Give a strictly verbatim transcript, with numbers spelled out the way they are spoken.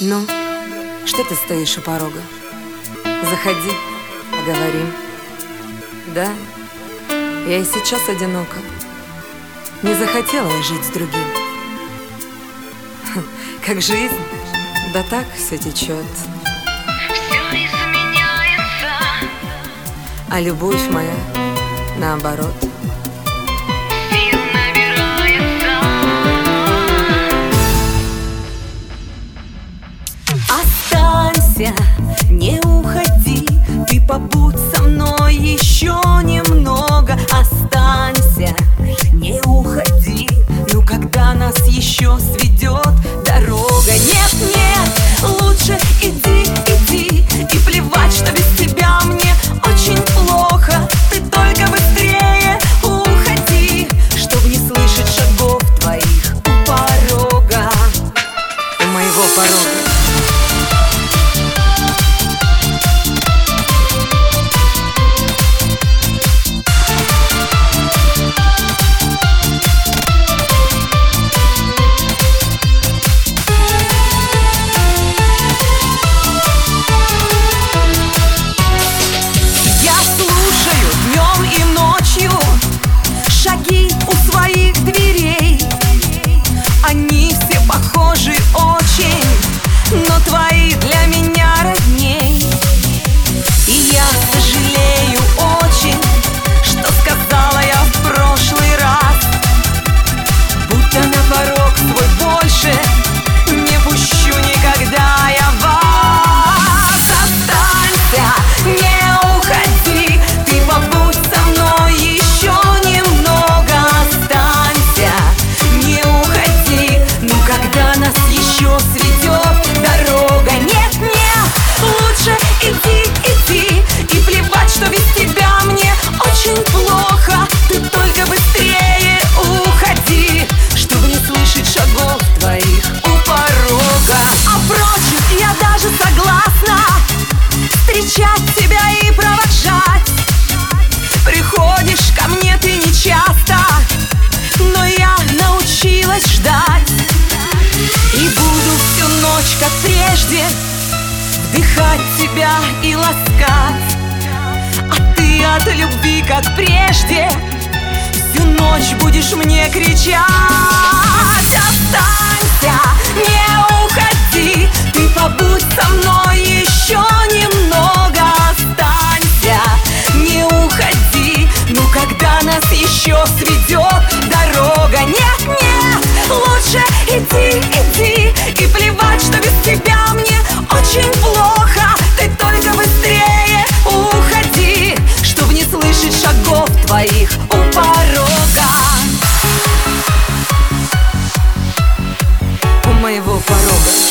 Ну, что ты стоишь у порога? Заходи, поговорим. Да, я и сейчас одинока. Не захотела я жить с другим. Как жизнь, да так все течет. Все изменяется, а любовь моя наоборот. сил набирается. Останься, не уходи, ты побудь со мной еще немного. Останься, не уходи, ну когда нас еще сведет дорога. Нет, нет, лучше иди, иди, и плевать, что без тебя мне очень плохо. Ты только быстрее уходи, чтоб не слышать шагов твоих у порога, у моего порога. Шаги у своих дверей, они все похожи очень, но твои для меня родней. И я сожалею очень, что сказала я в прошлый раз, будто на порог свой больше не пущу никогда я вас. Останься, не уходи, ты побудь со мной еще немного. Останься, не уходи, ну когда нас еще сведет дорога. Нет, нет, лучше иди, иди, и плевать, что без тебя мне очень плохо. Ты только быстрее уходи, чтобы не слышать шагов твоих у порога. А впрочем, я даже согласна встречать тебя и провожать. Приходишь ко мне ты нечасто, но я научилась ждать. И буду всю ночь, как прежде, вдыхать тебя и ласкать. А ты от любви, как прежде, всю ночь будешь мне кричать. Останься, не уходи, ты побудь со мной еще немного. Останься, не уходи, ну когда нас еще сведет дорога. Нет, нет, лучше иди, иди, и плевать, что без тебя мне очень плохо. Ты только быстрее уходи, чтоб не слышать шагов твоих у порога, у моего порога.